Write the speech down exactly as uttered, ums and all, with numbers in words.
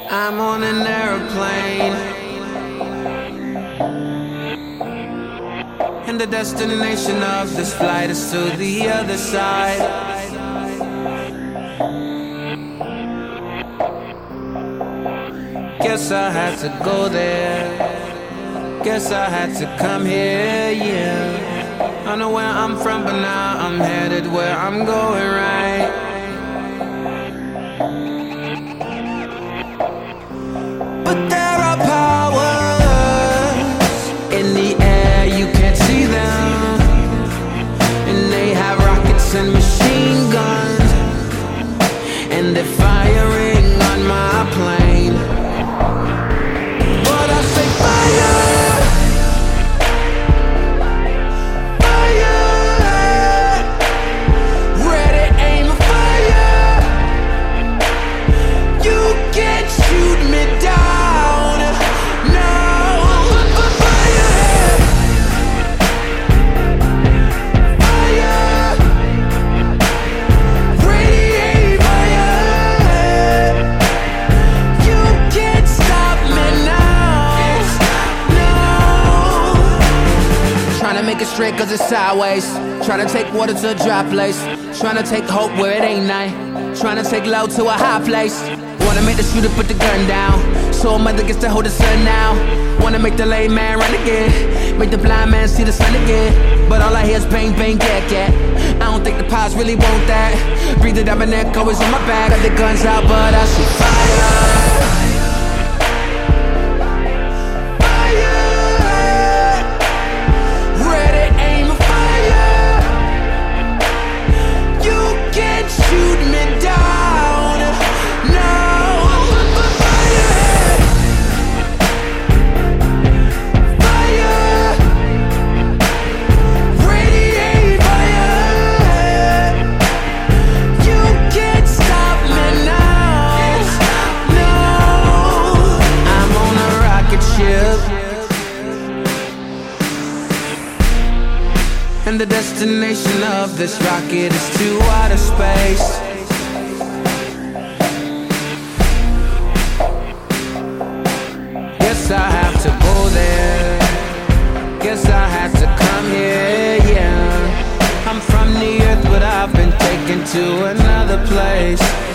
I'm on an airplane, and the destination of this flight is to the other side. Guess I had to go there, guess I had to come here, yeah. I know where I'm from, but now I'm headed where I'm going, right? But there are powers in the air, you can't see them, and they have rockets and machine guns, and they're firing on my plane. But I say fire, fire, ready, aim, fire. You can't shoot me down. Make it straight cause it's sideways. Tryna take water to a dry place. Tryna take hope where it ain't night. Tryna take low to a high place. Wanna make the shooter put the gun down, so a mother gets to hold the son now. Wanna make the lame man run again, make the blind man see the sun again. But all I hear is bang, bang, gat, gat. I don't think the pies really want that. Breathe it up and neck always on my back. Got the guns out but I see fire. Shoot me down, no. Fire, fire, radiate fire. You can't stop me now, no. I'm on a rocket ship, and the destination of this rocket is to outer space. Guess I have to go there, guess I had to come here, yeah. I'm from the earth but I've been taken to another place.